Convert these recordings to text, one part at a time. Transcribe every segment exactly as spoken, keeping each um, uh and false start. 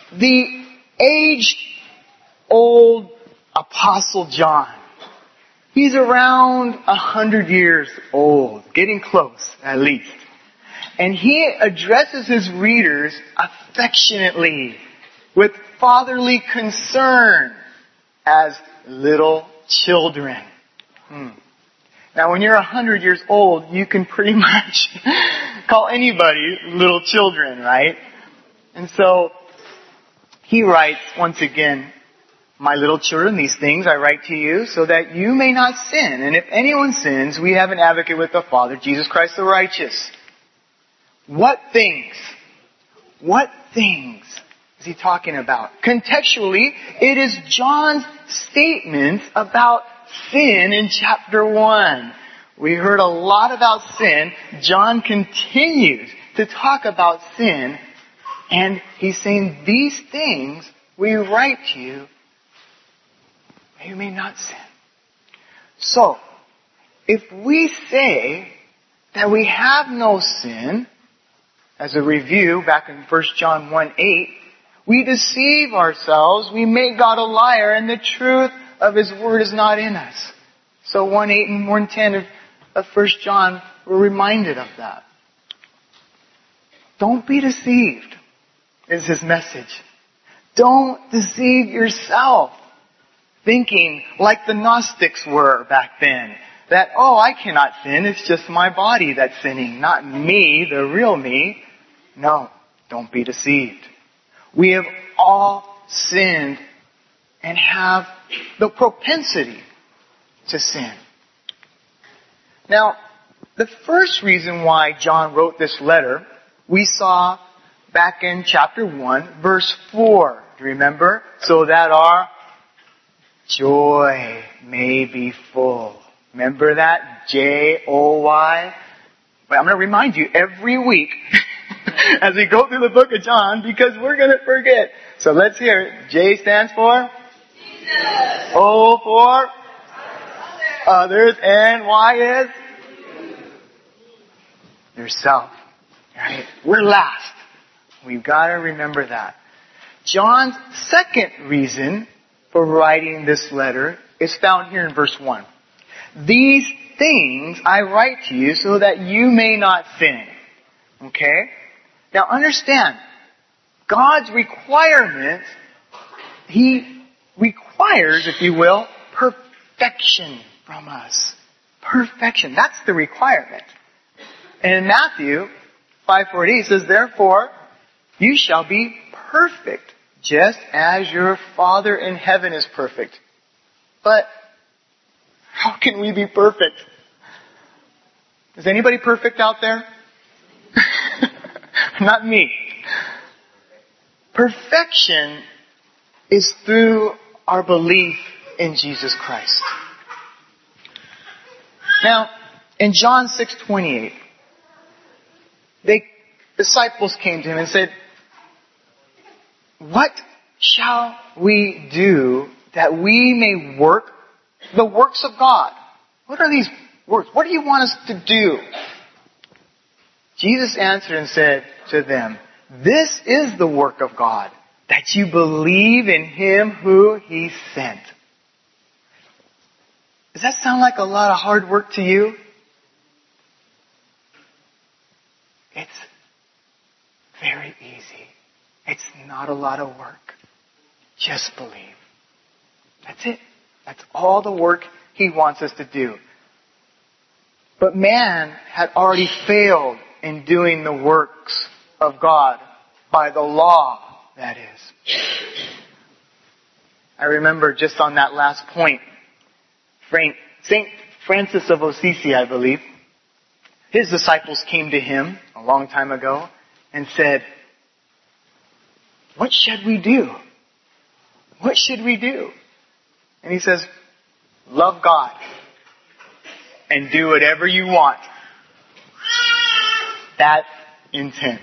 the age-old Apostle John. He's around a hundred years old, getting close at least. And he addresses his readers affectionately, with fatherly concern, as little children. Hmm. Now when you're a hundred years old, you can pretty much call anybody little children, right? And so, he writes once again, "My little children, these things I write to you so that you may not sin. And if anyone sins, we have an advocate with the Father, Jesus Christ the righteous." What things? What things is he talking about? Contextually, it is John's statements about sin in chapter one. We heard a lot about sin. John continues to talk about sin. And he's saying, these things we write to you that you may not sin. So, if we say that we have no sin, as a review back in First John one eight, we deceive ourselves, we make God a liar, and the truth of His Word is not in us. So one eight and one ten of, of First John, we're reminded of that. Don't be deceived, is his message. Don't deceive yourself, thinking like the Gnostics were back then, that, oh, I cannot sin, it's just my body that's sinning, not me, the real me. No, don't be deceived. We have all sinned and have the propensity to sin. Now, the first reason why John wrote this letter, we saw back in chapter one, verse four. Do you remember? So that our joy may be full. Remember that? J O Y. Well, I'm going to remind you every week as we go through the book of John, because we're going to forget. So let's hear it. J stands for? Jesus. O for? Others. And Y is? Yourself. Right? We're last. We've got to remember that. John's second reason for writing this letter is found here in verse one. These things I write to you so that you may not sin. Okay? Now understand, God's requirements, He requires, if you will, perfection from us. Perfection. That's the requirement. And in Matthew five forty, it says, therefore, you shall be perfect, just as your Father in heaven is perfect. But how can we be perfect? Is anybody perfect out there? Not me. Perfection is through our belief in Jesus Christ. Now, in John six twenty-eight, the disciples came to him and said, what shall we do that we may work the works of God? What are these works? What do you want us to do? Jesus answered and said to them, this is the work of God, that you believe in Him who He sent. Does that sound like a lot of hard work to you? It's very easy. It's not a lot of work. Just believe. That's it. That's all the work He wants us to do. But man had already failed in doing the works of God by the law, that is. I remember just on that last point, Saint Francis of Assisi, I believe, his disciples came to him a long time ago and said, what should we do? What should we do? And he says, love God and do whatever you want. That's intense.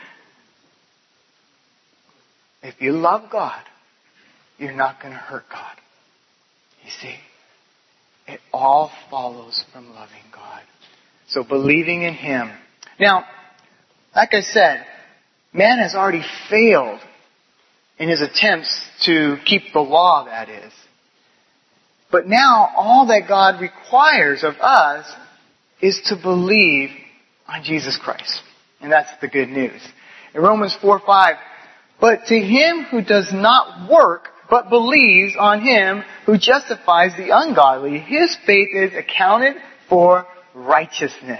If you love God, you're not going to hurt God. You see, it all follows from loving God. So believing in Him. Now, like I said, man has already failed in his attempts to keep the law, that is. But now all that God requires of us is to believe on Jesus Christ. And that's the good news. In Romans four five, but to him who does not work, but believes on him who justifies the ungodly, his faith is accounted for righteousness.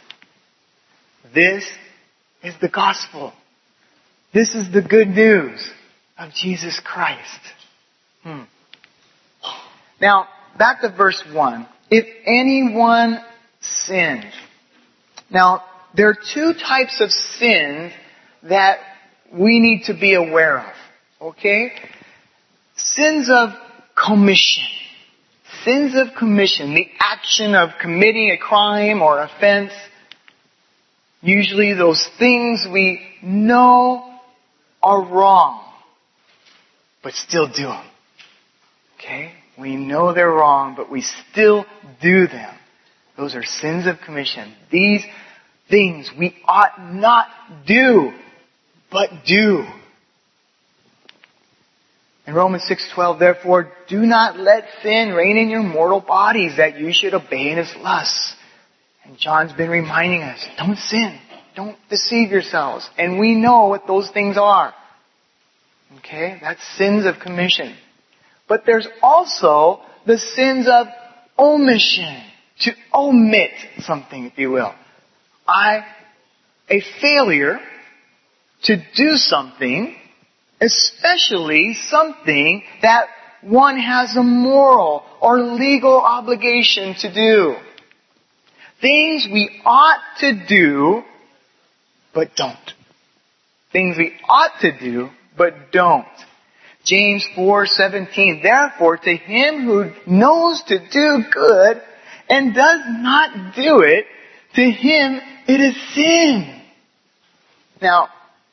This is the gospel. This is the good news of Jesus Christ. Hmm. Now, back to verse one. If anyone sins. Now, there are two types of sins that we need to be aware of. Okay? Sins of commission. Sins of commission. The action of committing a crime or offense. Usually those things we know are wrong, but still do them. Okay? We know they're wrong, but we still do them. Those are sins of commission. These things we ought not do, but do. In Romans six twelve, therefore, do not let sin reign in your mortal bodies, that you should obey in its lusts. And John's been reminding us, don't sin. Don't deceive yourselves. And we know what those things are. Okay? That's sins of commission. But there's also the sins of omission. To omit something, if you will. I, a failure to do something, especially something that one has a moral or legal obligation to do. Things we ought to do, but don't. Things we ought to do, but don't. James four seventeen, therefore to him who knows to do good and does not do it, to him it is sin. Now,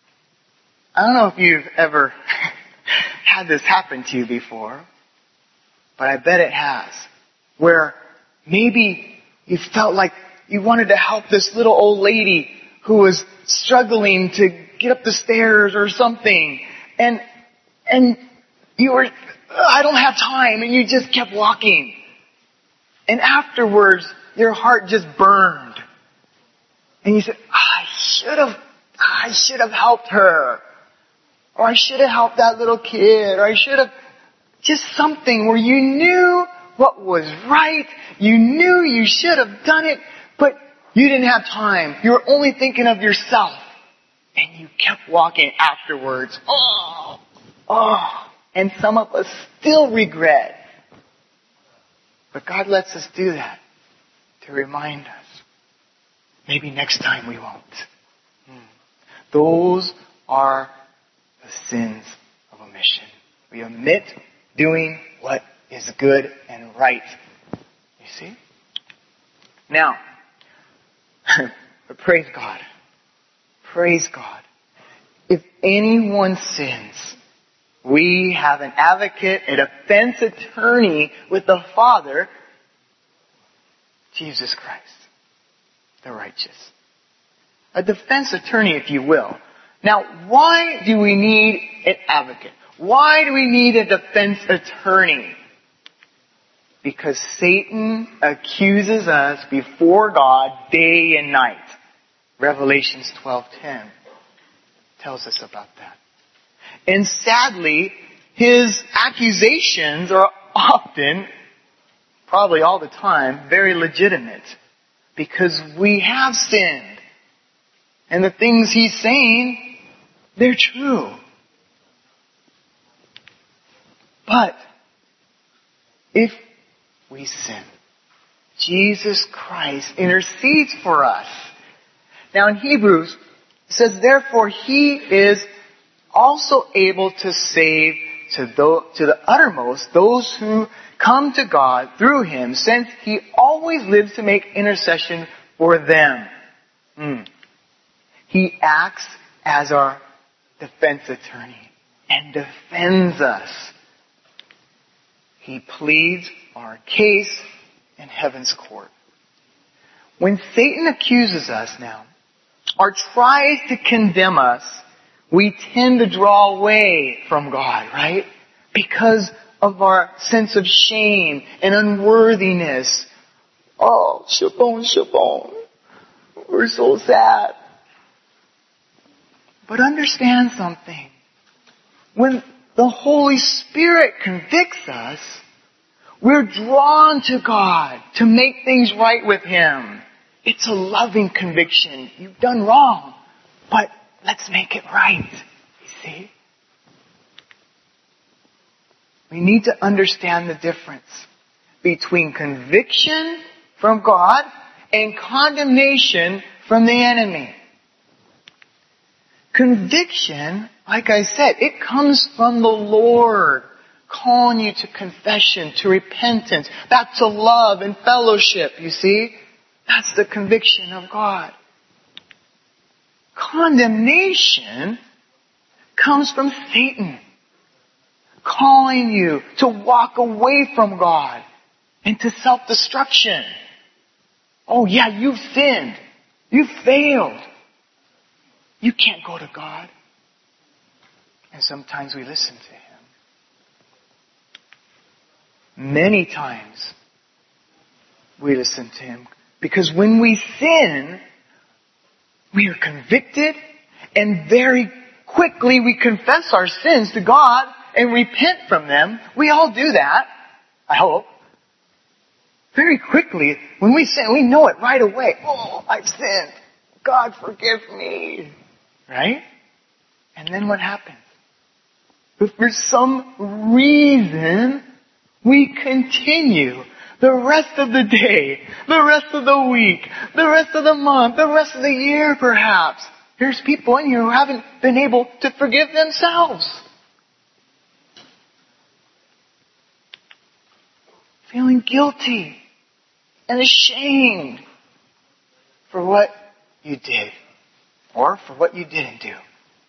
I don't know if you've ever had this happen to you before, but I bet it has. Where maybe you felt like you wanted to help this little old lady who was struggling to get up the stairs or something. And, and you were, I don't have time, and you just kept walking. And afterwards, your heart just burned. And you said, I should have, I should have helped her. Or I should have helped that little kid. Or I should have, just something where you knew what was right. You knew you should have done it, but you didn't have time. You were only thinking of yourself. And you kept walking afterwards. Oh, oh. And some of us still regret. But God lets us do that to remind us. Maybe next time we won't. Hmm. Those are the sins of omission. We omit doing what is good and right. You see? Now, but praise God. Praise God. If anyone sins, we have an advocate, a defense attorney with the Father, Jesus Christ, the righteous. A defense attorney, if you will. Now, why do we need an advocate? Why do we need a defense attorney? Because Satan accuses us before God day and night. Revelations twelve ten tells us about that. And sadly, his accusations are often, probably all the time, very legitimate. Because we have sinned. And the things he's saying, they're true. But, if we sin, Jesus Christ intercedes for us. Now in Hebrews, it says, therefore he is also able to save to, those, to the uttermost those who come to God through him, since he always lives to make intercession for them. Mm. He acts as our defense attorney and defends us. He pleads our case in heaven's court. When Satan accuses us now, or tries to condemn us, we tend to draw away from God, right? Because of our sense of shame and unworthiness. Oh, Shabon, Shabon. We're so sad. But understand something. When the Holy Spirit convicts us, we're drawn to God to make things right with Him. It's a loving conviction. You've done wrong, but let's make it right. You see? We need to understand the difference between conviction from God and condemnation from the enemy. Conviction, like I said, it comes from the Lord, calling you to confession, to repentance, back to love and fellowship, you see? That's the conviction of God. Condemnation comes from Satan, calling you to walk away from God and to self-destruction. Oh yeah, you've sinned. You've failed. You can't go to God. And sometimes we listen to Him. Many times we listen to Him. Because when we sin, we are convicted and very quickly we confess our sins to God and repent from them. We all do that, I hope. Very quickly, when we sin, we know it right away. Oh, I've sinned. God, forgive me. Right? And then what happens? But for some reason, we continue the rest of the day, the rest of the week, the rest of the month, the rest of the year perhaps. There's people in here who haven't been able to forgive themselves. Feeling guilty and ashamed for what you did or for what you didn't do.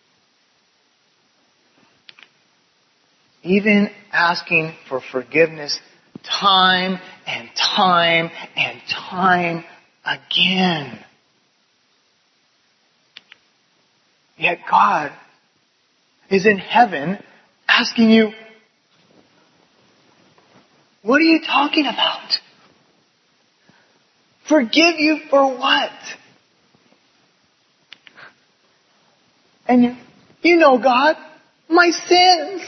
Even asking for forgiveness time and time and time again. Yet God is in heaven asking you, what are you talking about? Forgive you for what? And you, you know, God, my sins.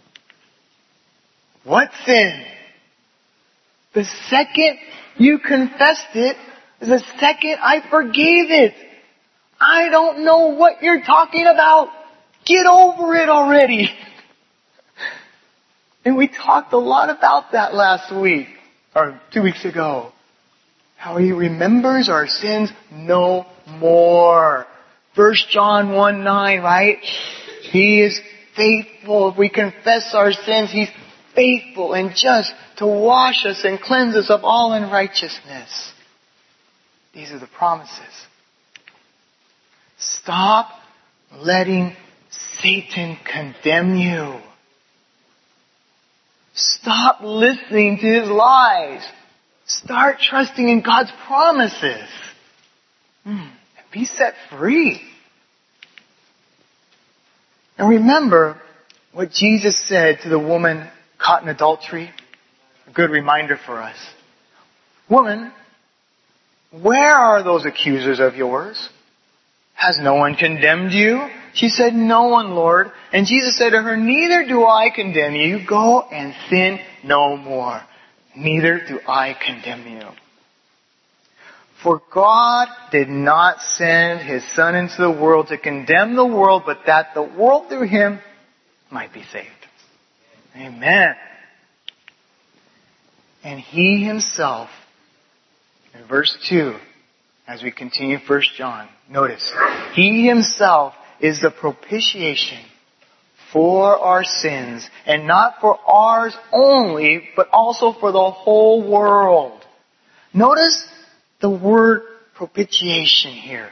What sin? The second you confessed it is the second I forgave it. I don't know what you're talking about. Get over it already. And we talked a lot about that last week, or two weeks ago. How He remembers our sins no more. First John one nine, right? He is faithful. If we confess our sins, He's faithful and just to wash us and cleanse us of all unrighteousness. These are the promises. Stop letting Satan condemn you. Stop listening to his lies. Start trusting in God's promises. Hmm. Be set free. And remember what Jesus said to the woman caught in adultery. A good reminder for us. Woman, where are those accusers of yours? Has no one condemned you? She said, no one, Lord. And Jesus said to her, neither do I condemn you. Go and sin no more. Neither do I condemn you. For God did not send His Son into the world to condemn the world, but that the world through Him might be saved. Amen. And He Himself, in verse two, as we continue First John, notice, He Himself is the propitiation for our sins, and not for ours only, but also for the whole world. Notice the word propitiation here.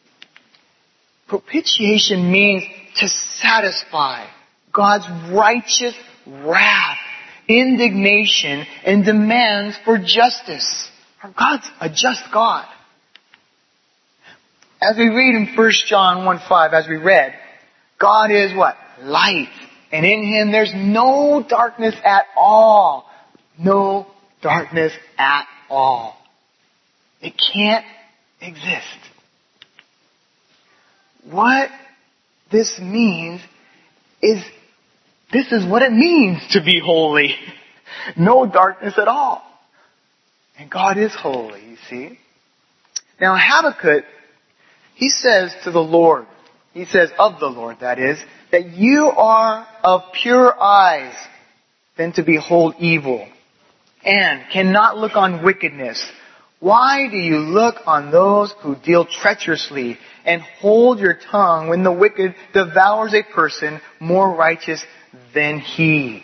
Propitiation means to satisfy God's righteous wrath, indignation, and demands for justice. God's a just God. As we read in First John one five, as we read, God is what? Light. And in Him there's no darkness at all. No darkness at all. It can't exist. What this means is, this is what it means to be holy. No darkness at all. And God is holy, you see. Now Habakkuk, he says to the Lord, he says of the Lord, that is, that you are of pure eyes than to behold evil, and cannot look on wickedness. Why do you look on those who deal treacherously, and hold your tongue when the wicked devours a person more righteous than he?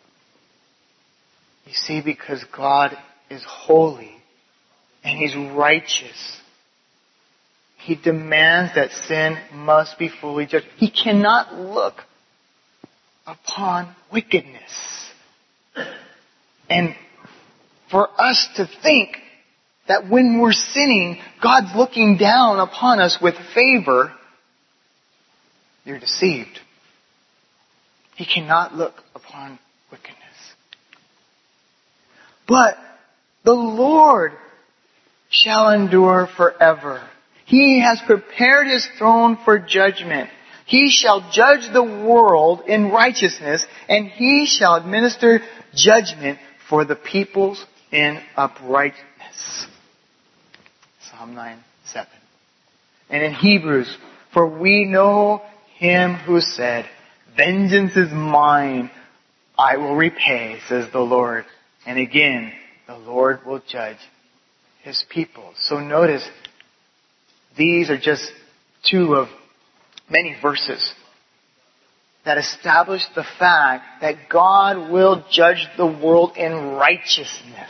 You see, because God is holy and He's righteous, He demands that sin must be fully judged. He cannot look upon wickedness. And for us to think that when we're sinning, God's looking down upon us with favor, you're deceived. He cannot look upon wickedness. But the Lord shall endure forever. He has prepared His throne for judgment. He shall judge the world in righteousness, and He shall administer judgment for the peoples in uprightness. Psalm nine, seven. And in Hebrews, for we know Him who said, vengeance is mine, I will repay, says the Lord. And again, the Lord will judge His people. So notice, these are just two of many verses that establish the fact that God will judge the world in righteousness.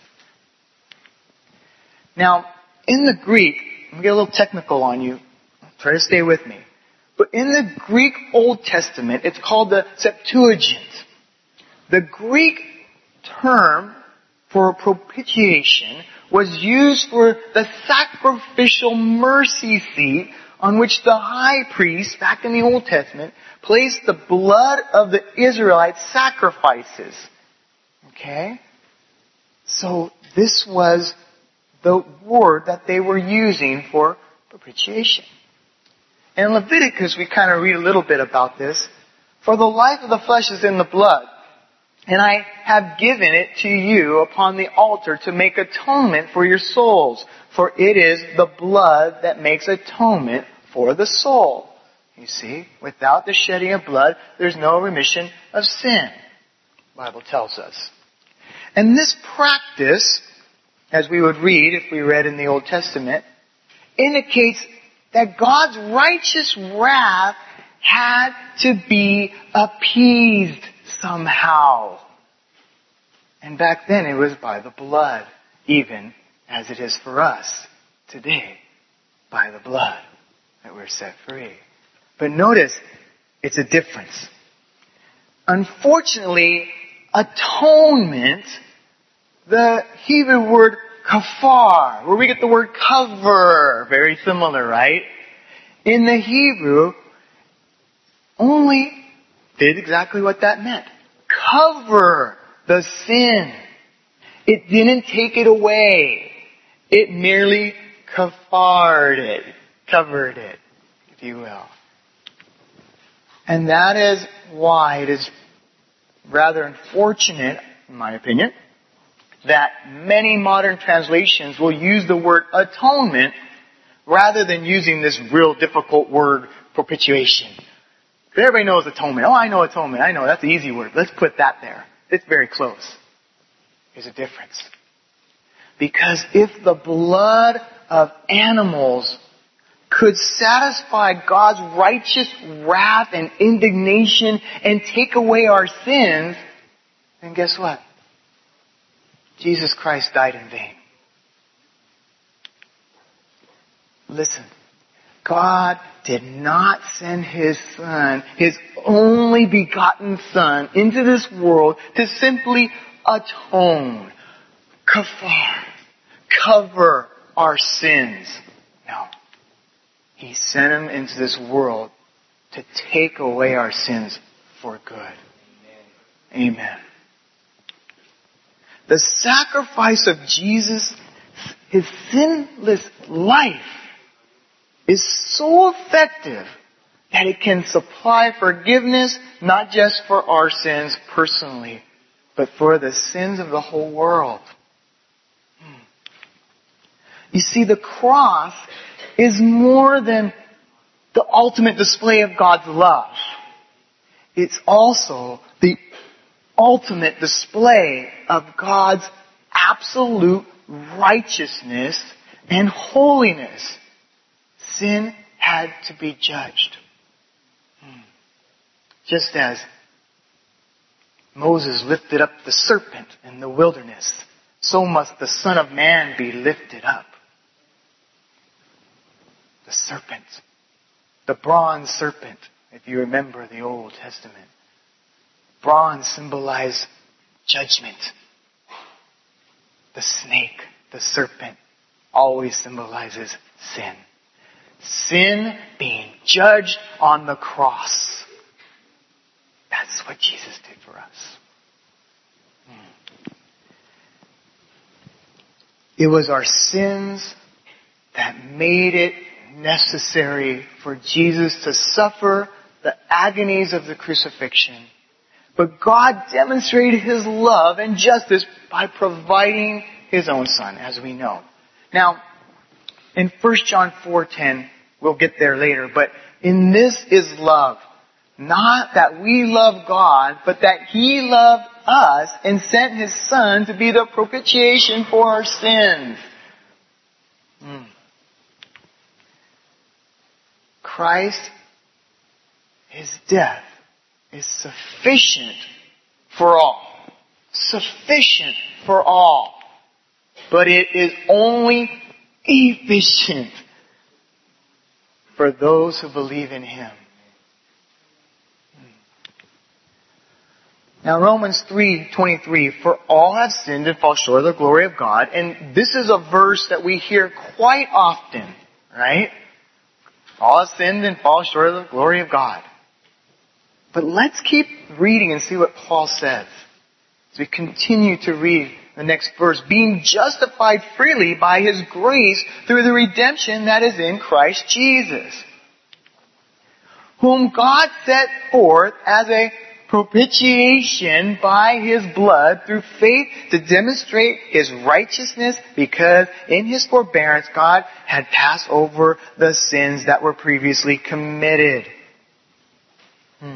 Now, in the Greek, I'm going to get a little technical on you. Try to stay with me. But in the Greek Old Testament, it's called the Septuagint. The Greek term for propitiation was used for the sacrificial mercy seat on which the high priest, back in the Old Testament, placed the blood of the Israelite sacrifices. Okay? So this was the word that they were using for propitiation. In Leviticus, we kind of read a little bit about this. For the life of the flesh is in the blood, and I have given it to you upon the altar to make atonement for your souls. For it is the blood that makes atonement for the soul. You see, without the shedding of blood, there's no remission of sin, the Bible tells us. And this practice, as we would read if we read in the Old Testament, indicates that God's righteous wrath had to be appeased somehow. And back then it was by the blood, even as it is for us today, by the blood that we're set free. But notice, it's a difference. Unfortunately, atonement, the Hebrew word kafar, where we get the word cover, very similar, right? In the Hebrew, only did exactly what that meant. Cover the sin. It didn't take it away. It merely kafared it, covered it, if you will. And that is why it is rather unfortunate, in my opinion, that many modern translations will use the word atonement rather than using this real difficult word propitiation. Everybody knows atonement. Oh, I know atonement. I know. That's the easy word. Let's put that there. It's very close. There's a difference. Because if the blood of animals could satisfy God's righteous wrath and indignation and take away our sins, then guess what? Jesus Christ died in vain. Listen, God did not send His Son, His only begotten Son, into this world to simply atone, kafar, cover our sins. No. He sent Him into this world to take away our sins for good. Amen. The sacrifice of Jesus, His sinless life, is so effective that it can supply forgiveness not just for our sins personally, but for the sins of the whole world. You see, the cross is more than the ultimate display of God's love. It's also the ultimate display of God's absolute righteousness and holiness. Sin had to be judged. Just as Moses lifted up the serpent in the wilderness, so must the Son of Man be lifted up. The serpent, the bronze serpent, if you remember the Old Testament. Bronze symbolized judgment. The snake, the serpent, always symbolizes sin. Sin being judged on the cross. That's what Jesus did for us. It was our sins that made it necessary for Jesus to suffer the agonies of the crucifixion. But God demonstrated His love and justice by providing His own Son, as we know. Now, in First John four ten, we'll get there later, but in this is love. Not that we love God, but that He loved us and sent His Son to be the propitiation for our sins. Mm. Christ, His death is sufficient for all. Sufficient for all. But it is only efficient for those who believe in Him. Now Romans three twenty-three, for all have sinned and fall short of the glory of God. And this is a verse that we hear quite often, right? All have sinned and fall short of the glory of God. But let's keep reading and see what Paul says. As we continue to read the next verse, being justified freely by His grace through the redemption that is in Christ Jesus, whom God set forth as a propitiation by His blood through faith to demonstrate His righteousness, because in His forbearance God had passed over the sins that were previously committed. Hmm.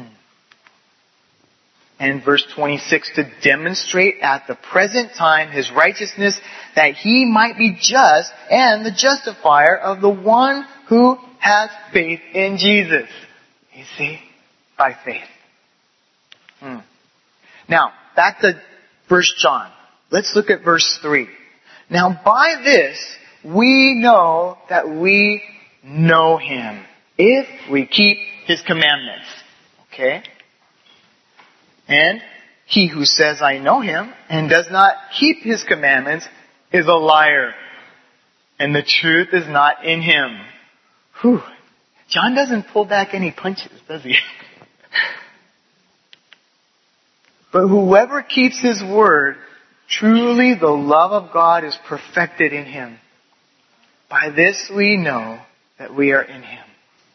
And verse twenty-six, to demonstrate at the present time His righteousness, that He might be just and the justifier of the one who has faith in Jesus. You see? By faith. Hmm. Now, back to First John. Let's look at verse three. Now, by this, we know that we know Him, if we keep His commandments. Okay? And he who says, I know Him, and does not keep His commandments, is a liar, and the truth is not in him. Whew. John doesn't pull back any punches, does he? But whoever keeps His word, truly the love of God is perfected in him. By this we know that we are in Him.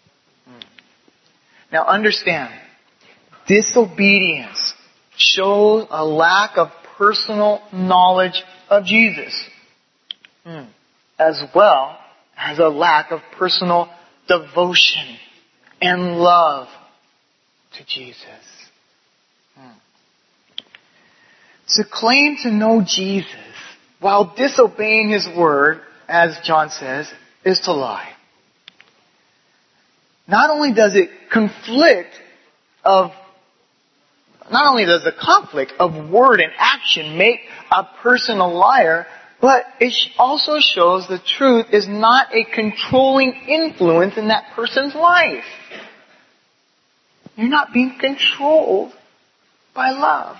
Now understand, disobedience shows a lack of personal knowledge of Jesus, as well as a lack of personal devotion and love to Jesus. To claim to know Jesus while disobeying His word, as John says, is to lie. Not only does it conflict of, not only does the conflict of word and action make a person a liar, but it also shows the truth is not a controlling influence in that person's life. You're not being controlled by love.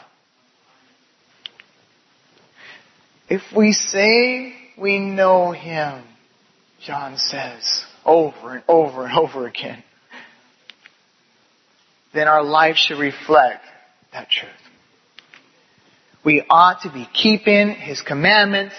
If we say we know Him, John says over and over and over again, then our life should reflect that truth. We ought to be keeping His commandments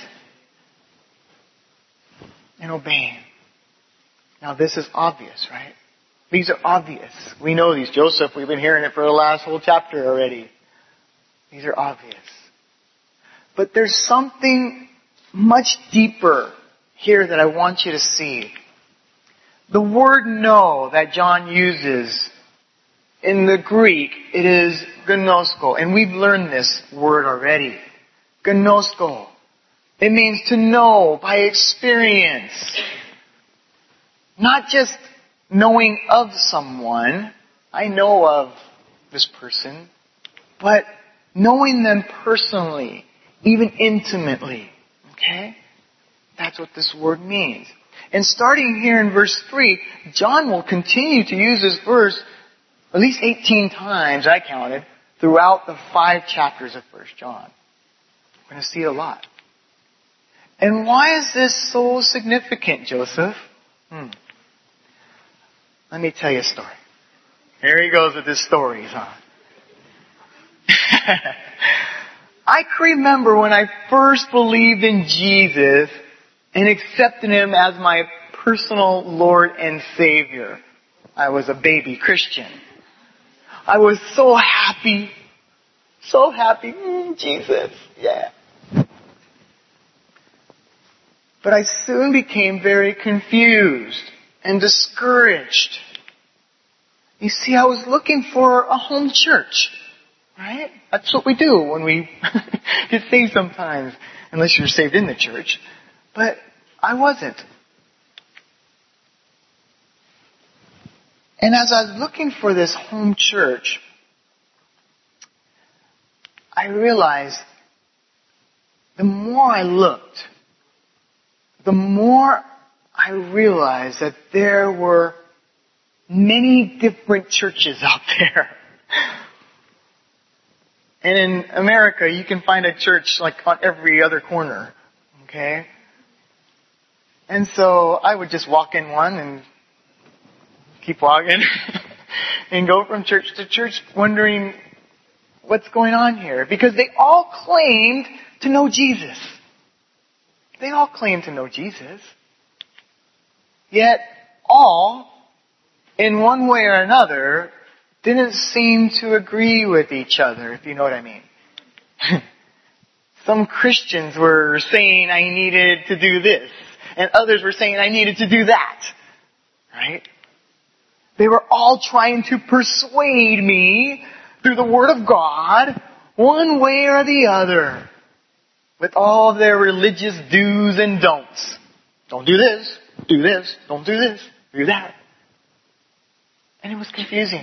and obeying. Now this is obvious, right? These are obvious. We know these. Joseph, we've been hearing it for the last whole chapter already. These are obvious. But there's something much deeper here that I want you to see. The word know that John uses in the Greek, it is gnosko. And we've learned this word already. Gnosko. It means to know by experience. Not just knowing of someone. I know of this person. But knowing them personally. Even intimately. Okay? That's what this word means. And starting here in verse three, John will continue to use this verse at least eighteen times, I counted, throughout the five chapters of First John. We're going to see it a lot. And why is this so significant, Joseph? Hmm. Let me tell you a story. Here he goes with his stories, huh? I can remember when I first believed in Jesus and accepted Him as my personal Lord and Savior. I was a baby Christian. I was so happy. So happy. Mm, Jesus. Yeah. But I soon became very confused and discouraged. You see, I was looking for a home church. Right? That's what we do when we get saved sometimes. Unless you're saved in the church. But I wasn't. And as I was looking for this home church, I realized the more I looked, the more I realized that there were many different churches out there. And in America, you can find a church like on every other corner. Okay? And so I would just walk in one and keep walking and go from church to church wondering what's going on here. Because they all claimed to know Jesus. They all claimed to know Jesus. Yet all, in one way or another, didn't seem to agree with each other, if you know what I mean. Some Christians were saying I needed to do this, and others were saying I needed to do that. Right? They were all trying to persuade me through the Word of God, one way or the other, with all their religious do's and don'ts. Don't do this, do this, don't do this, do that. And it was confusing.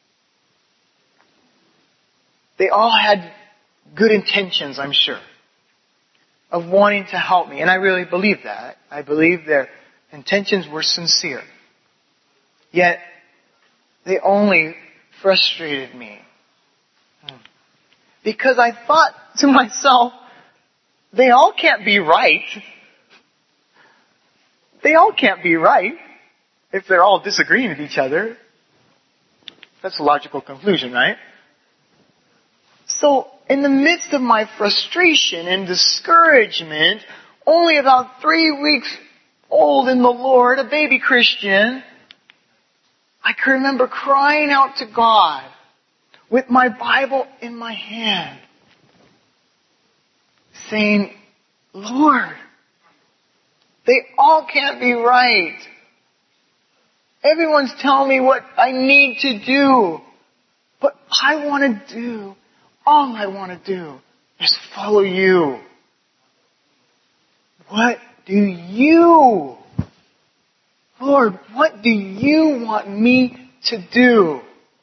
They all had good intentions, I'm sure, of wanting to help me. And I really believe that. I believe their intentions were sincere. Yet, they only frustrated me. Because I thought to myself, they all can't be right. They all can't be right if they're all disagreeing with each other. That's a logical conclusion, right? So, in the midst of my frustration and discouragement, only about three weeks old in the Lord, a baby Christian, I can remember crying out to God with my Bible in my hand, saying, Lord, they all can't be right. Everyone's telling me what I need to do, but I want to do All I want to do is follow you. What do you, Lord, what do you want me to do?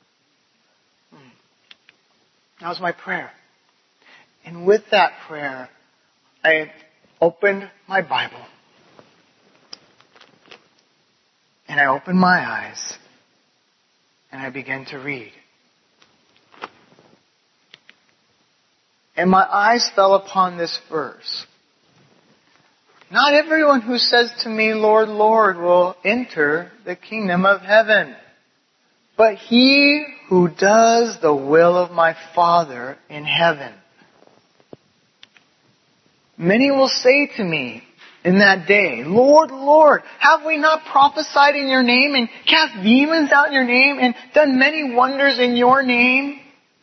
That was my prayer. And with that prayer, I opened my Bible. And I opened my eyes. And I began to read. And my eyes fell upon this verse. Not everyone who says to me, Lord, Lord, will enter the kingdom of heaven, but he who does the will of my Father in heaven. Many will say to me in that day, Lord, Lord, have we not prophesied in your name and cast demons out in your name and done many wonders in your name?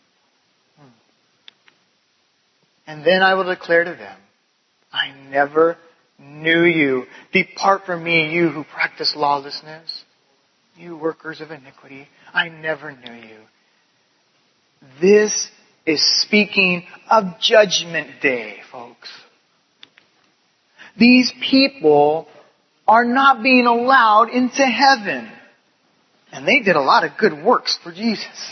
And then I will declare to them, I never knew you. Depart from me, you who practice lawlessness. You workers of iniquity, I never knew you. This is speaking of Judgment Day, folks. These people are not being allowed into heaven. And they did a lot of good works for Jesus.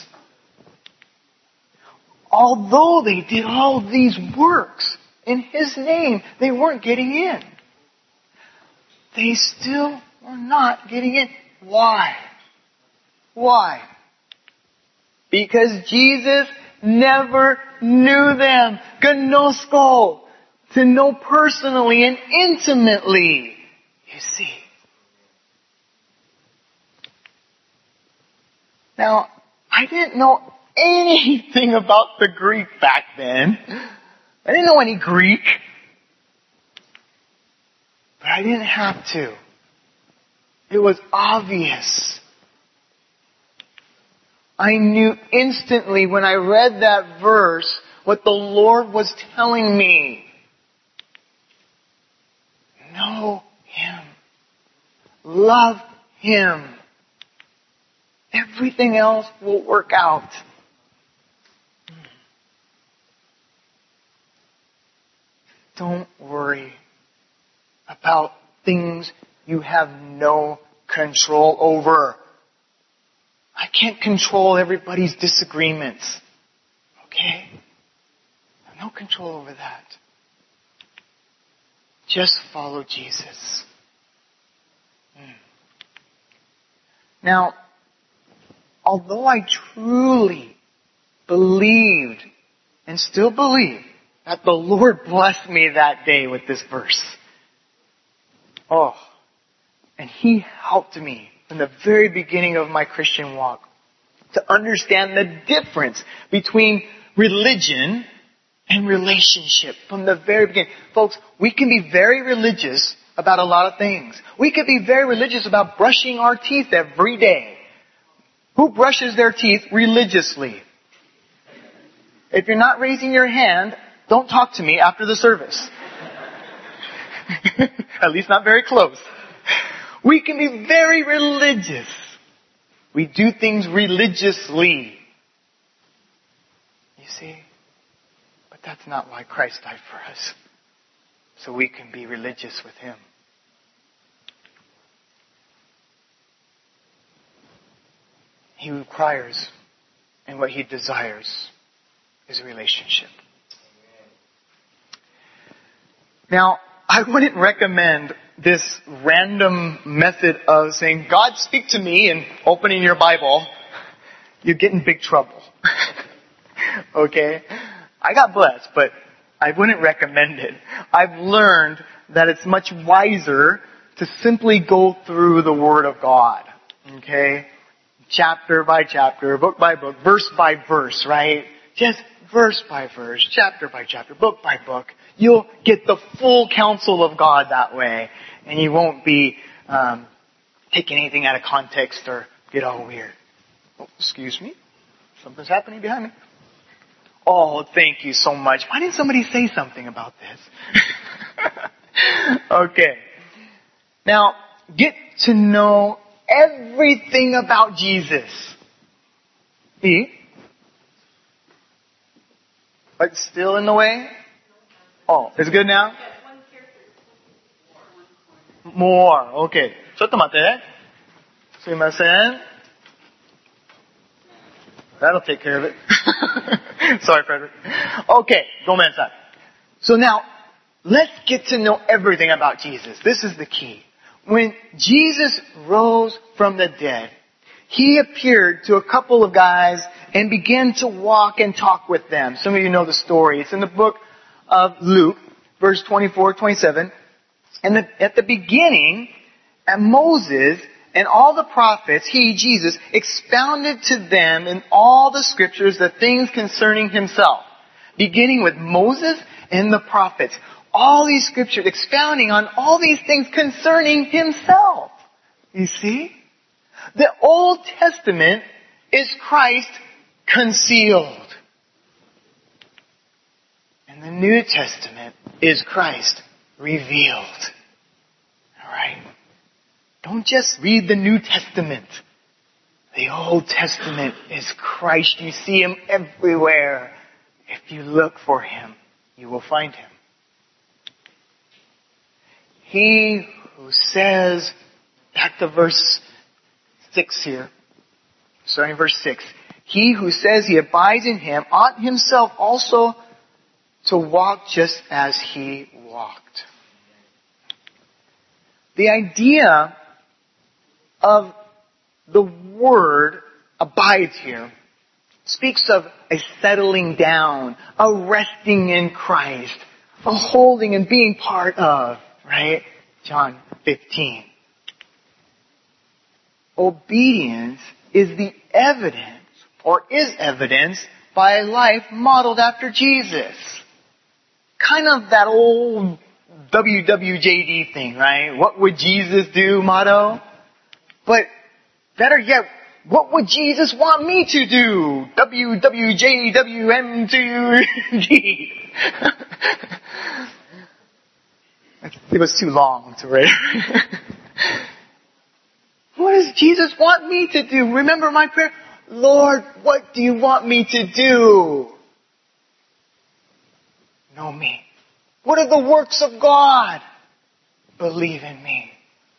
Although they did all these works in His name, they weren't getting in. They still were not getting in. Why? Why? Because Jesus never knew them. Gnosko. To know personally and intimately. You see. Now, I didn't know anything about the Greek back then. I didn't know any Greek. But I didn't have to. It was obvious. I knew instantly when I read that verse what the Lord was telling me. Know Him. Love Him. Everything else will work out. Don't worry about things you have no control over. I can't control everybody's disagreements. Okay? I have no control over that. Just follow Jesus. Mm. Now, although I truly believed and still believe that the Lord blessed me that day with this verse. Oh, and He helped me from the very beginning of my Christian walk to understand the difference between religion and relationship from the very beginning. Folks, we can be very religious about a lot of things. We can be very religious about brushing our teeth every day. Who brushes their teeth religiously? If you're not raising your hand, don't talk to me after the service. At least not very close. We can be very religious. We do things religiously. You see? But that's not why Christ died for us. So we can be religious with Him. He requires and what He desires is a relationship. Now, I wouldn't recommend this random method of saying, God, speak to me, and opening your Bible. You get in big trouble. Okay? I got blessed, but I wouldn't recommend it. I've learned that it's much wiser to simply go through the Word of God. Okay? Chapter by chapter, book by book, verse by verse, right? Just verse by verse, chapter by chapter, book by book. You'll get the full counsel of God that way. And you won't be um, taking anything out of context or get all weird. Oh, excuse me. Something's happening behind me. Oh, thank you so much. Why didn't somebody say something about this? Okay. Now, get to know everything about Jesus. E? But still in the way? Oh, is it good now? More. Okay. ちょっと待って。すいません。That'll take care of it. Sorry, Frederick. Okay, ごめんなさい. So now, let's get to know everything about Jesus. This is the key. When Jesus rose from the dead, He appeared to a couple of guys and began to walk and talk with them. Some of you know the story. It's in the book of Luke, verse twenty-four, twenty-seven. And the, at the beginning, at Moses and all the prophets, he, Jesus, expounded to them in all the scriptures the things concerning himself, beginning with Moses and the prophets. All these scriptures expounding on all these things concerning himself. You see? The Old Testament is Christ concealed. And the New Testament is Christ revealed. Alright? Don't just read the New Testament. The Old Testament is Christ. You see him everywhere. If you look for him, you will find him. He who says, back to verse six here, starting verse six, he who says he abides in him ought himself also to walk just as he walked. The idea of the word abides here speaks of a settling down, a resting in Christ, a holding and being part of, right? John fifteen. Obedience is the evidence, or is evidence, by a life modeled after Jesus. Kind of that old W W J D thing, right? What would Jesus do motto? But better yet, what would Jesus want me to do? W W J W M two G. It was too long to read. What does Jesus want me to do? Remember my prayer? Lord, what do you want me to do? Know me. What are the works of God? Believe in me.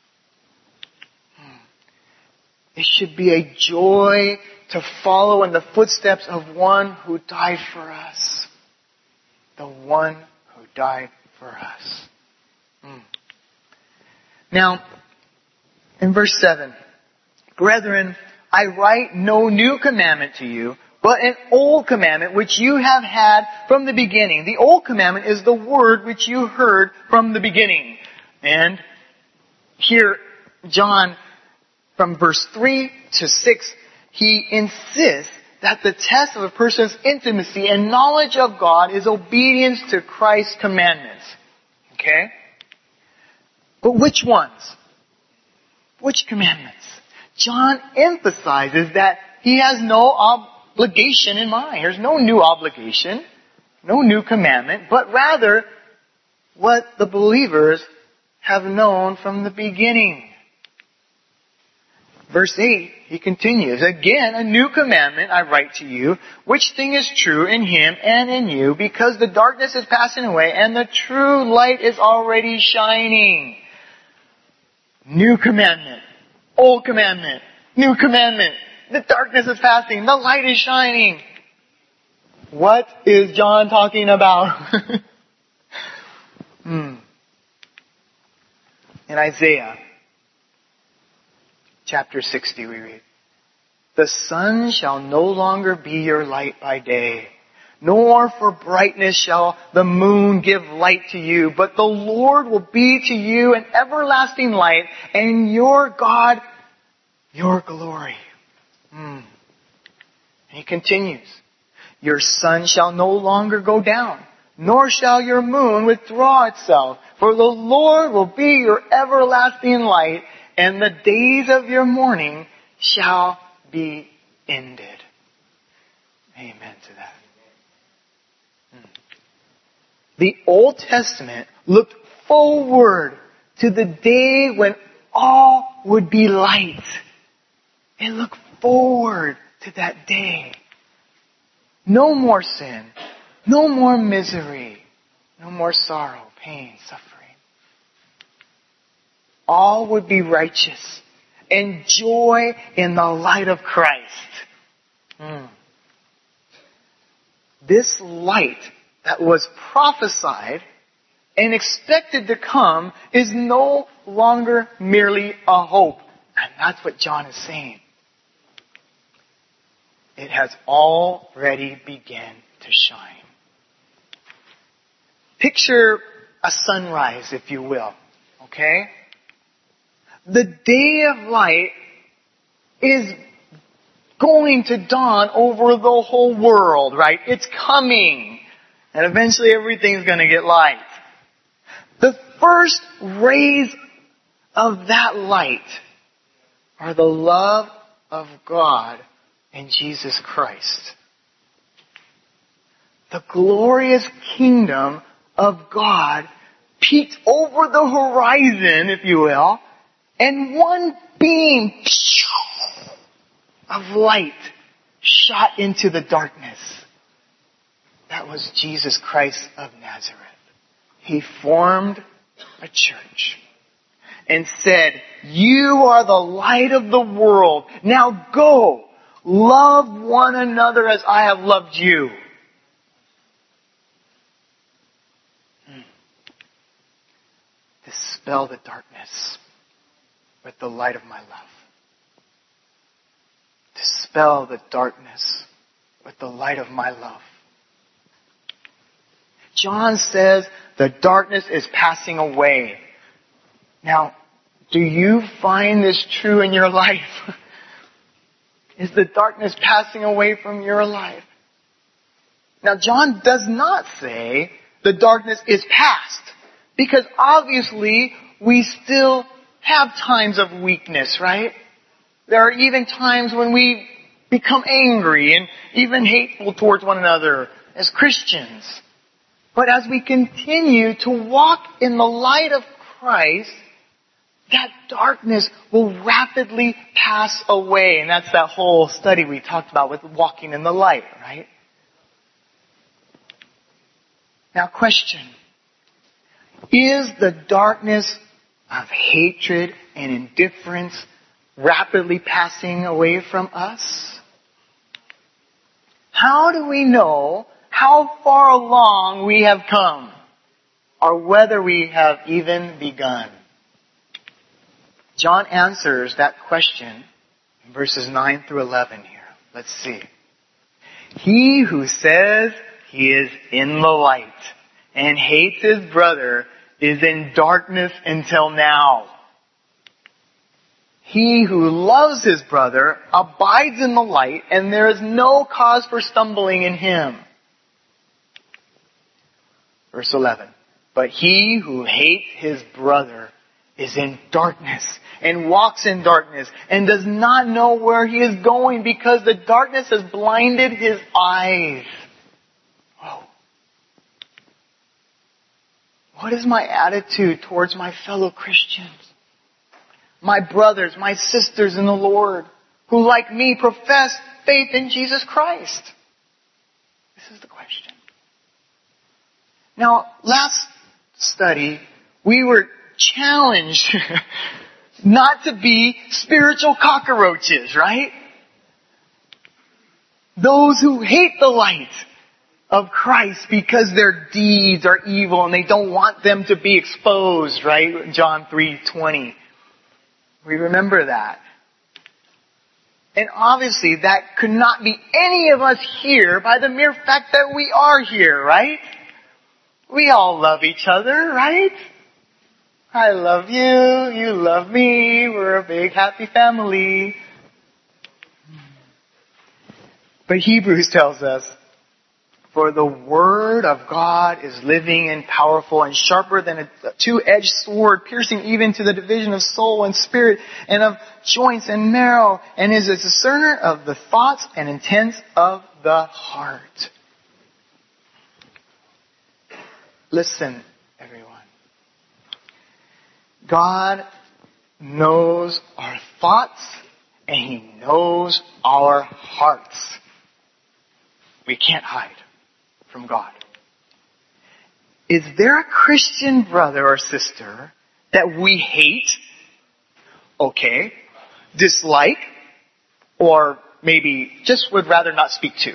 It should be a joy to follow in the footsteps of one who died for us. The one who died for us. Mm. Now, in verse seven, brethren, I write no new commandment to you, but an old commandment which you have had from the beginning. The old commandment is the word which you heard from the beginning. And here, John, from verse three to six, he insists that the test of a person's intimacy and knowledge of God is obedience to Christ's commandments. Okay? But which ones? Which commandments? John emphasizes that he has no obligation in mind. There's no new obligation, no new commandment, but rather what the believers have known from the beginning. Verse eight, he continues, again, a new commandment I write to you, which thing is true in him and in you, because the darkness is passing away and the true light is already shining. New commandment, old commandment, new commandment. The darkness is passing, the light is shining. What is John talking about? hmm. In Isaiah chapter sixty we read, the sun shall no longer be your light by day, nor for brightness shall the moon give light to you, but the Lord will be to you an everlasting light, and your God, your glory. Hmm. And he continues, your sun shall no longer go down, nor shall your moon withdraw itself, for the Lord will be your everlasting light, and the days of your mourning shall be ended. Amen to that. Hmm. The Old Testament looked forward to the day when all would be light. It looked forward to that day. No more sin. No more misery. No more sorrow, pain, suffering. All would be righteous and joy in the light of Christ. Mm. This light that was prophesied and expected to come is no longer merely a hope. And that's what John is saying. It has already begun to shine. Picture a sunrise, if you will. Okay? the day of light is going to dawn over the whole world, right? It's coming. And eventually everything's going to get light. The first rays of that light are the love of God and Jesus Christ. The glorious kingdom of God peeked over the horizon, if you will, and one beam of light shot into the darkness. That was Jesus Christ of Nazareth. He formed a church and said, "You are the light of the world. Now go, love one another as I have loved you." Hmm. Dispel the darkness with the light of my love. Dispel the darkness with the light of my love. John says the darkness is passing away. Now, do you find this true in your life? Is the darkness passing away from your life? Now, John does not say the darkness is past, because obviously we still have times of weakness, right? There are even times when we become angry and even hateful towards one another as Christians. But as we continue to walk in the light of Christ, that darkness will rapidly pass away. And that's that whole study we talked about with walking in the light, right? Now, question. Is the darkness of hatred and indifference rapidly passing away from us? How do we know how far along we have come, or whether we have even begun? John answers that question in verses nine through eleven here. Let's see. He who says he is in the light and hates his brother is in darkness until now. He who loves his brother abides in the light, and there is no cause for stumbling in him. Verse eleven. But he who hates his brother is in darkness and walks in darkness and does not know where he is going because the darkness has blinded his eyes. Whoa. What is my attitude towards my fellow Christians? My brothers, my sisters in the Lord, who like me profess faith in Jesus Christ? This is the question. Now, last study, we were challenged not to be spiritual cockroaches, right? Those who hate the light of Christ because their deeds are evil and they don't want them to be exposed, right? John three twenty. We remember that. And obviously that could not be any of us here by the mere fact that we are here, right? We all love each other, right? I love you, you love me, we're a big happy family. But Hebrews tells us, for the word of God is living and powerful and sharper than a two-edged sword, piercing even to the division of soul and spirit and of joints and marrow, and is a discerner of the thoughts and intents of the heart. Listen, everyone. God knows our thoughts and He knows our hearts. We can't hide from God. Is there a Christian brother or sister that we hate, okay, dislike, or maybe just would rather not speak to?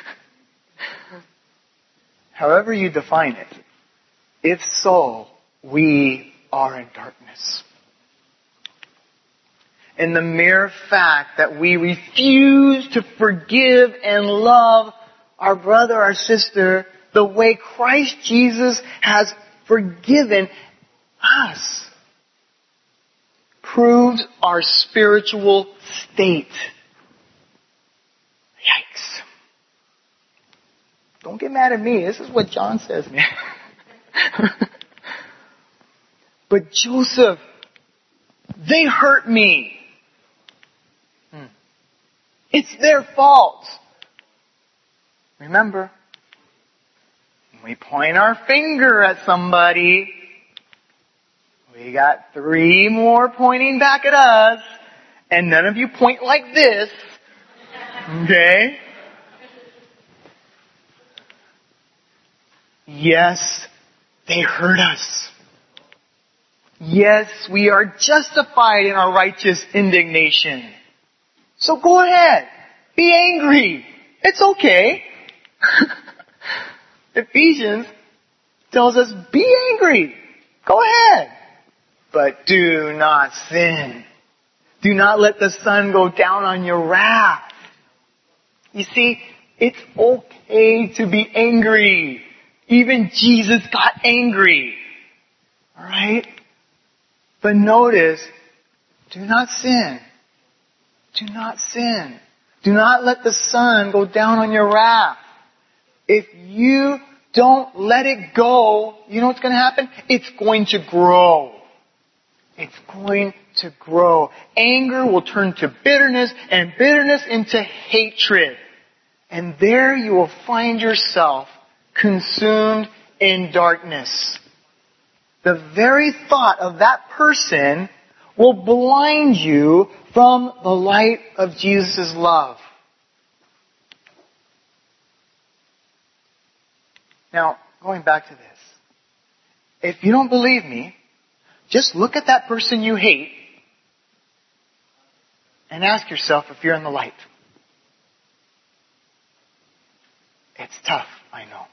However you define it. If so, we are in darkness. And the mere fact that we refuse to forgive and love our brother, our sister, the way Christ Jesus has forgiven us, proves our spiritual state. Yikes. Don't get mad at me. This is what John says, man. But Joseph, they hurt me. Hmm. It's their fault. Remember, when we point our finger at somebody, we got three more pointing back at us, and none of you point like this. Okay? Yes, they hurt us. Yes, we are justified in our righteous indignation. So go ahead. Be angry. It's okay. Ephesians tells us, be angry. Go ahead. But do not sin. Do not let the sun go down on your wrath. You see, it's okay to be angry. Even Jesus got angry. Alright? But notice, do not sin. Do not sin. Do not let the sun go down on your wrath. If you don't let it go, you know what's going to happen? It's going to grow. It's going to grow. Anger will turn to bitterness, and bitterness into hatred. And there you will find yourself consumed in darkness. The very thought of that person will blind you from the light of Jesus' love. Now, going back to this. If you don't believe me, just look at that person you hate and ask yourself if you're in the light. It's tough, I know.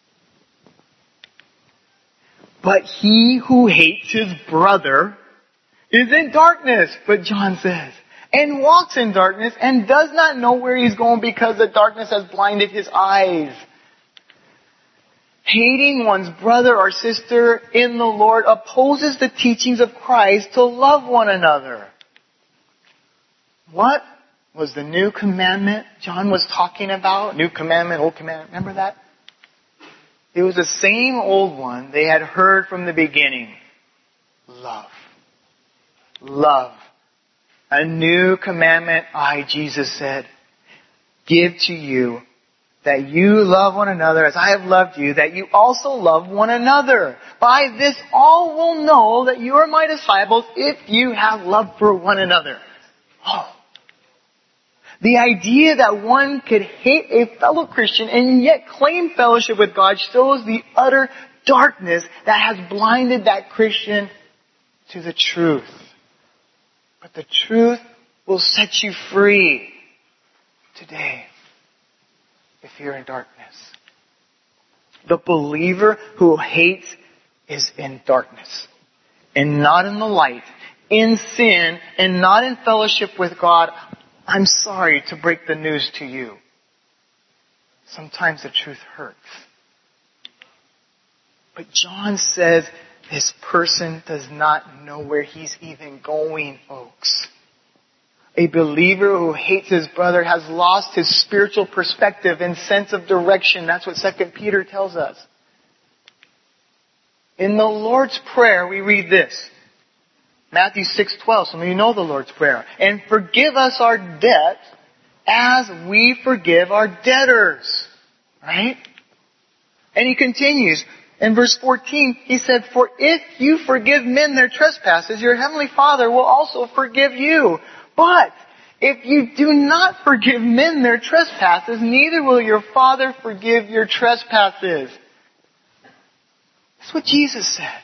But he who hates his brother is in darkness, but John says, and walks in darkness and does not know where he's going because the darkness has blinded his eyes. Hating one's brother or sister in the Lord opposes the teachings of Christ to love one another. What was the new commandment John was talking about? New commandment, old commandment. Remember that? It was the same old one they had heard from the beginning. Love. Love. A new commandment I, Jesus said, give to you, that you love one another as I have loved you, that you also love one another. By this all will know that you are my disciples if you have love for one another. Oh. The idea that one could hate a fellow Christian and yet claim fellowship with God shows the utter darkness that has blinded that Christian to the truth. But the truth will set you free today if you're in darkness. The believer who hates is in darkness and not in the light, in sin and not in fellowship with God. I'm sorry to break the news to you. Sometimes the truth hurts. But John says this person does not know where he's even going, folks. A believer who hates his brother has lost his spiritual perspective and sense of direction. That's what Second Peter tells us. In the Lord's Prayer, we read this. Matthew six twelve, some of you know the Lord's Prayer. And forgive us our debt as we forgive our debtors. Right? And he continues. In verse fourteen, he said, for if you forgive men their trespasses, your heavenly Father will also forgive you. But if you do not forgive men their trespasses, neither will your Father forgive your trespasses. That's what Jesus said.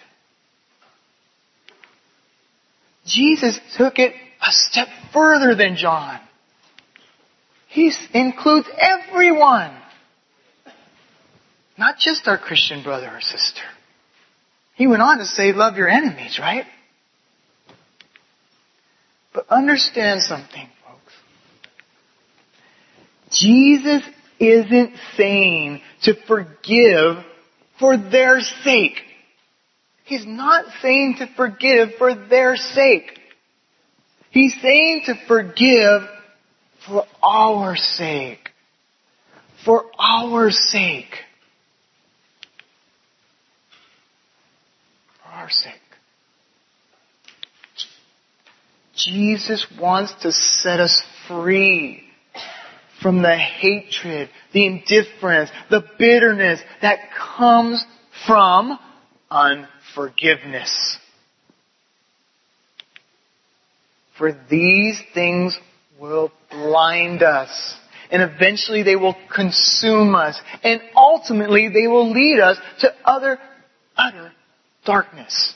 Jesus took it a step further than John. He includes everyone. Not just our Christian brother or sister. He went on to say, love your enemies, right? But understand something, folks. Jesus isn't saying to forgive for their sake. He's not saying to forgive for their sake. He's saying to forgive for our sake. For our sake. For our sake. Jesus wants to set us free from the hatred, the indifference, the bitterness that comes from unforgiveness. For these things will blind us, and eventually they will consume us, and ultimately they will lead us to utter, utter darkness.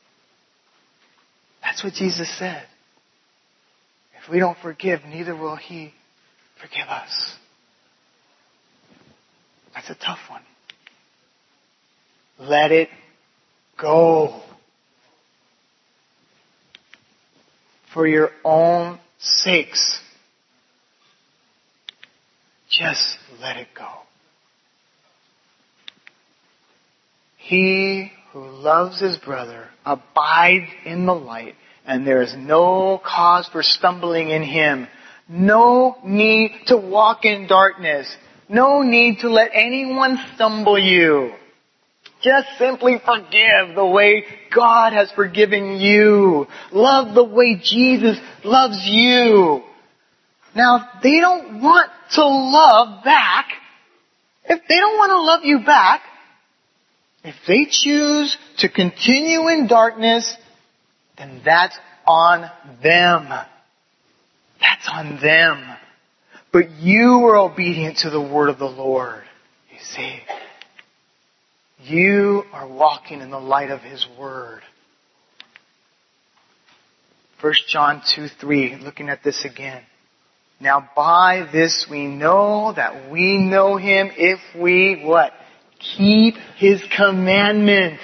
That's what Jesus said. If we don't forgive, neither will He forgive us. That's a tough one. Let it go. For your own sakes. Just let it go. He who loves his brother abides in the light, and there is no cause for stumbling in him. No need to walk in darkness. No need to let anyone stumble you. Just simply forgive the way God has forgiven you. Love the way Jesus loves you. Now, if they don't want to love back, if they don't want to love you back, if they choose to continue in darkness, then that's on them. That's on them. But you were obedient to the word of the Lord, you see. You are walking in the light of His Word. First John two three, looking at this again. Now by this we know that we know Him if we, what? Keep His commandments.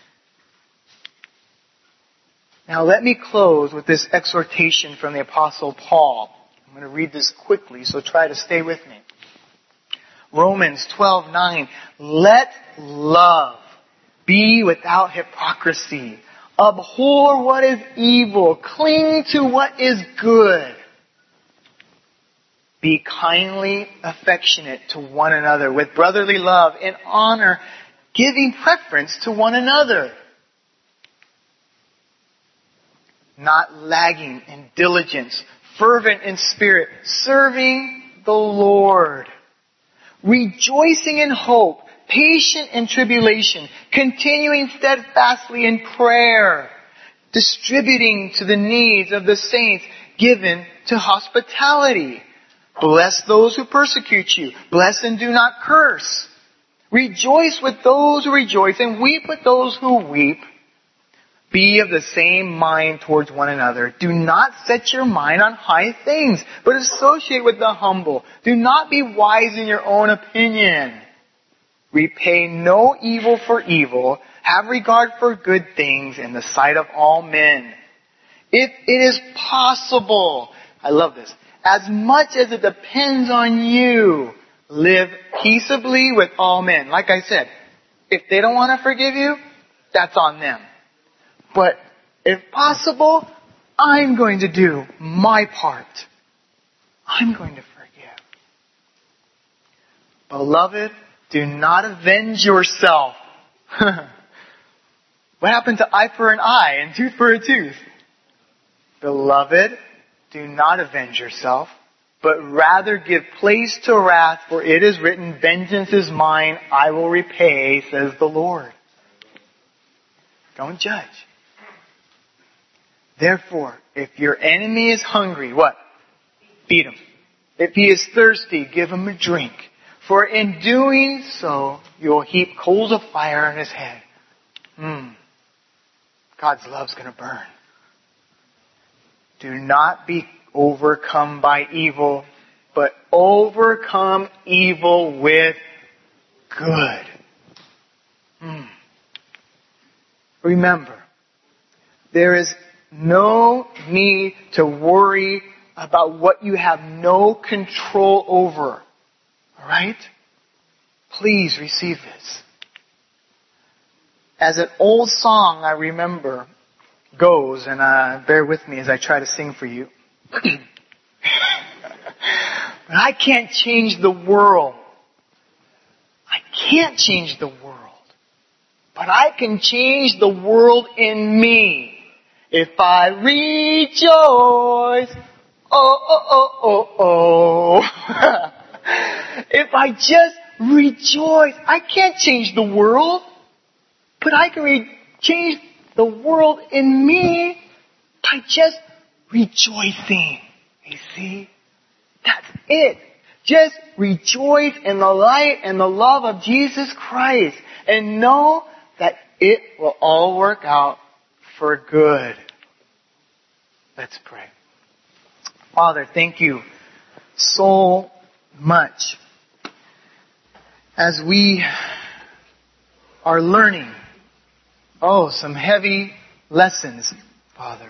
Now let me close with this exhortation from the Apostle Paul. I'm going to read this quickly, so try to stay with me. Romans twelve nine. Let love be without hypocrisy. Abhor what is evil. Cling to what is good. Be kindly affectionate to one another with brotherly love and honor, giving preference to one another. Not lagging in diligence, fervent in spirit, serving the Lord. Rejoicing in hope, patient in tribulation, continuing steadfastly in prayer, distributing to the needs of the saints, given to hospitality. Bless those who persecute you. Bless and do not curse. Rejoice with those who rejoice, and weep with those who weep. Be of the same mind towards one another. Do not set your mind on high things, but associate with the humble. Do not be wise in your own opinion. Repay no evil for evil. Have regard for good things in the sight of all men. If it is possible, I love this, as much as it depends on you, live peaceably with all men. Like I said, if they don't want to forgive you, that's on them. But if possible, I'm going to do my part. I'm going to forgive. Beloved, do not avenge yourself. What happened to eye for an eye and tooth for a tooth? Beloved, do not avenge yourself, but rather give place to wrath, for it is written, vengeance is mine, I will repay, says the Lord. Don't judge. Therefore, if your enemy is hungry, what? Feed him. If he is thirsty, give him a drink. For in doing so, you will heap coals of fire on his head. Hmm. God's love's going to burn. Do not be overcome by evil, but overcome evil with good. Hmm. Remember, there is no need to worry about what you have no control over. Alright? Please receive this. As an old song I remember, goes, and uh, bear with me as I try to sing for you. But I can't change the world. I can't change the world. But I can change the world in me. If I rejoice, oh, oh, oh, oh, oh. If I just rejoice, I can't change the world. But I can re- change the world in me by just rejoicing. You see? That's it. Just rejoice in the light and the love of Jesus Christ. And know that it will all work out for good. Let's pray. Father, thank you so much as we are learning, oh, some heavy lessons, Father.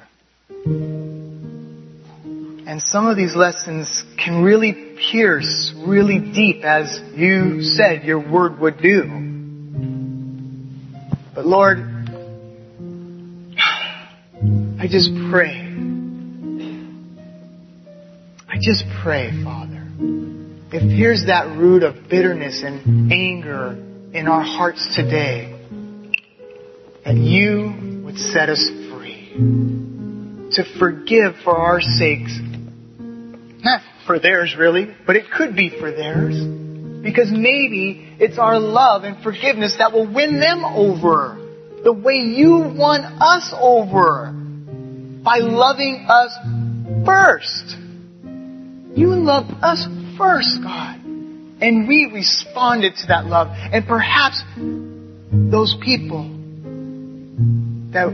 And some of these lessons can really pierce really deep, as you said your word would do. But Lord, I just pray. I just pray, Father, if here's that root of bitterness and anger in our hearts today, that you would set us free to forgive for our sakes. Not for theirs, really, but it could be for theirs. Because maybe it's our love and forgiveness that will win them over the way you won us over, by loving us first. You loved us first, God. And we responded to that love. And perhaps those people that,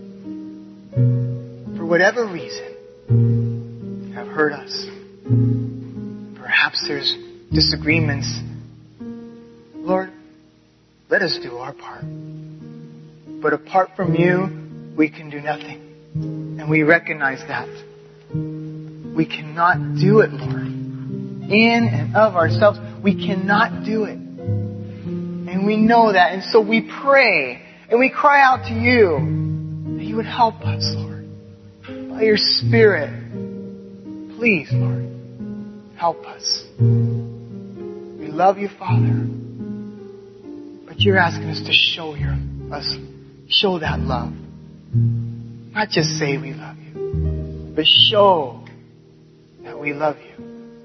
for whatever reason, have hurt us. Perhaps there's disagreements. Lord, let us do our part. But apart from you, we can do nothing. And we recognize that. We cannot do it, Lord. In and of ourselves, we cannot do it. And we know that. And so we pray and we cry out to you that you would help us, Lord. By your Spirit. Please, Lord, help us. We love you, Father. But you're asking us to show your us show that love. Not just say we love you, but show that we love you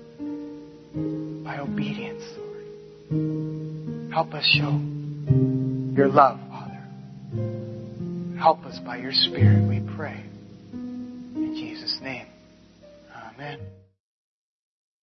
by obedience, Lord. Help us show your love, Father. Help us by your Spirit, we pray. In Jesus' name, amen.